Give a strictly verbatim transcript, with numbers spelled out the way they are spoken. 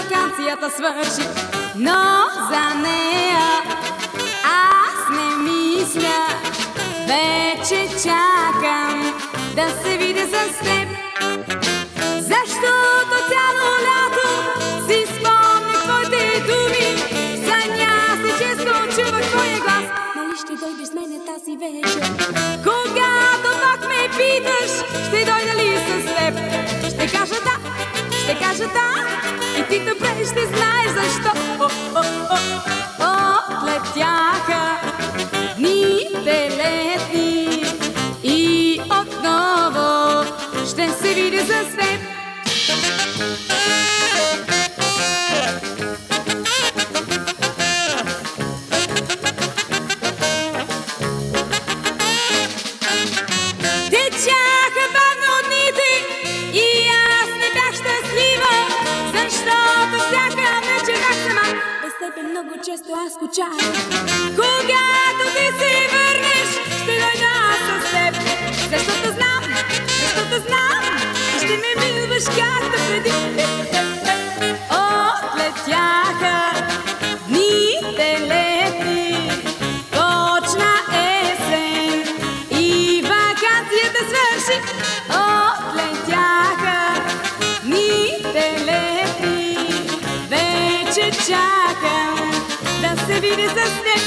вакансията свърши, но за нея аз не мисля. Вече чакам да се видя с теб, защото цяло лято си спомнях твоите думи. Съня се често чувах твоя глас. Нали ще дойдеш с мене тази вечер? Когато пак ме питаш, ще дойда ли с теб? Ще кажа да, ще кажа да, и ти добре ще знаеш защо. О, о, о, отлетяха дните летни и отново ще се видя с теб. Течаха бавно дните и аз не бях щастлива, защото всяка вечер бях сама. Без теб много често аз скучавам. Когато ти се върнеш, ще дойда аз с теб, защото знам, защото знам, ще ме милваш както преди. Отлетяха дните летни, почна есен и вакансията свърши. Отлетяха дните летни, вече чакам да се видя с теб.